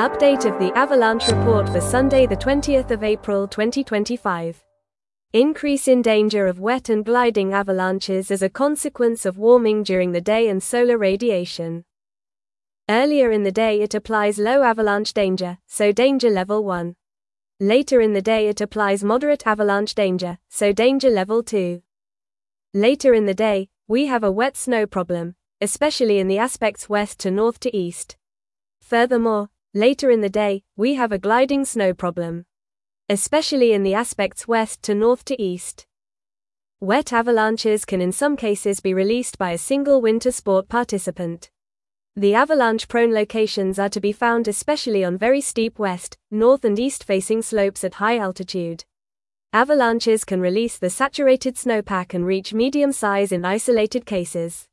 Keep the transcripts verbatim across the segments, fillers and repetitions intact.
Update of the avalanche report for Sunday the twentieth of April twenty twenty-five. Increase in danger of wet and gliding avalanches as a consequence of warming during the day and solar radiation. Earlier in the day it applies low avalanche danger, so danger level one. Later in the day it applies moderate avalanche danger, so danger level two. Later in the day, we have a wet snow problem, especially in the aspects west to north to east. Furthermore, later in the day, we have a gliding snow problem, especially in the aspects west to north to east. Wet avalanches can in some cases be released by a single winter sport participant. The avalanche-prone locations are to be found especially on very steep west, north and east-facing slopes at high altitude. Avalanches can release the saturated snowpack and reach medium size in isolated cases.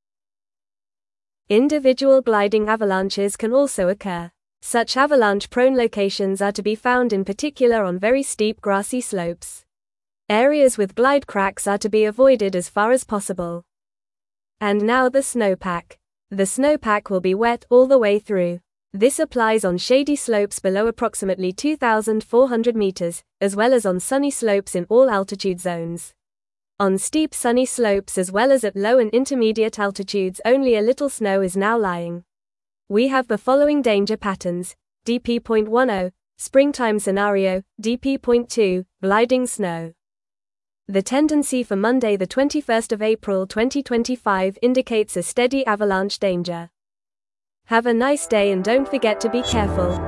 Individual gliding avalanches can also occur. Such avalanche-prone locations are to be found in particular on very steep grassy slopes. Areas with glide cracks are to be avoided as far as possible. And now the snowpack. The snowpack will be wet all the way through. This applies on shady slopes below approximately two thousand four hundred meters, as well as on sunny slopes in all altitude zones. On steep sunny slopes as well as at low and intermediate altitudes only a little snow is now lying. We have the following danger patterns: D P point ten, springtime scenario, D P point two, gliding snow. The tendency for Monday the twenty-first of April twenty twenty-five indicates a steady avalanche danger. Have a nice day and don't forget to be careful.